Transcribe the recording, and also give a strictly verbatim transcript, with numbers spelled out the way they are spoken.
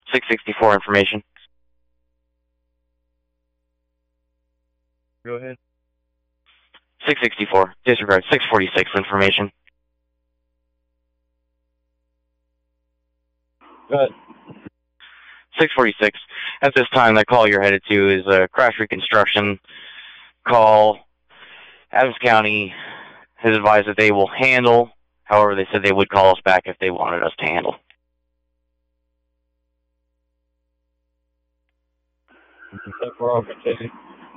six sixty-four information. Go ahead. six sixty-four. Disregard. six forty-six information. Go ahead. six forty-six. At this time, that call you're headed to is a crash reconstruction call. Adams County has advised that they will handle. However, they said they would call us back if they wanted us to handle. We're all continue.